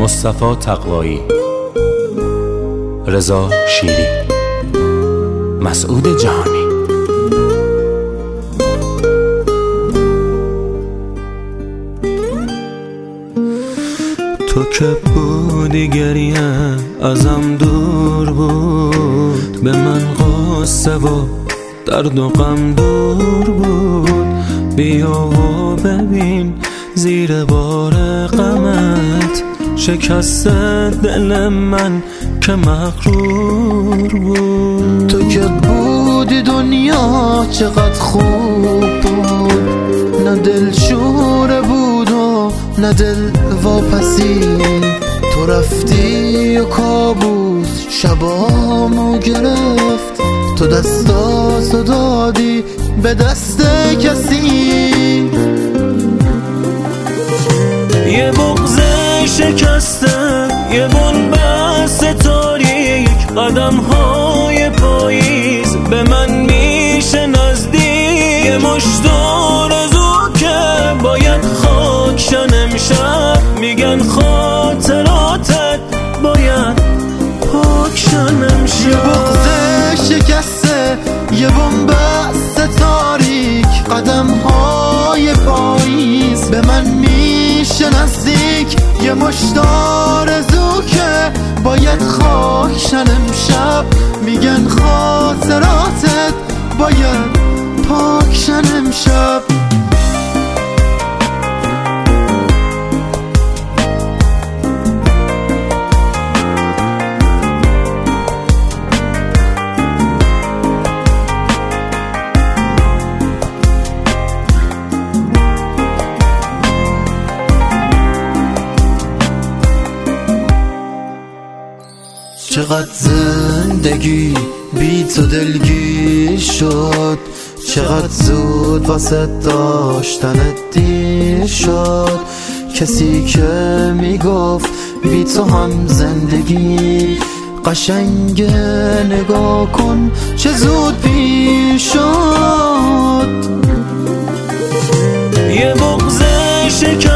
مصطفی تقوایی، رضا شیری، مسعود جهانی. تو که بودی گریم ازم دور بود، به من قصه و درد و غم دور بود. بیا و ببین زیر بار غمت شکست دل من که مغرور بود. تو که بودی دنیا چقدر خوب بود، نه دل شوره بود و نه دل واپسی. تو رفتی و کابوس شبامو گرفت، تو دستاتو دادی به دست کسی. یه بغض شکسته، یه بنبست تاریک، قدم‌های پاییز به من میشه نزدیک. یه مشتار آرزو که باید خاکشن امشب، میگن خاطراتت باید پاکشن امشب. یه بغض شکسته، یه بنبست تاریک، قدم‌های پاییز به من میشه نزدیک. یه مشتار آرزو که باید خاکشن امشب، میگن خاطراتت باید پاکشن امشب. چقدر زندگی بی تو دلگیر شد، چقدر زود واسه داشتنت دیر شد. کسی که میگفت بی تو هم زندگی قشنگه، نگاه کن چه زود پیش شد. یه بغض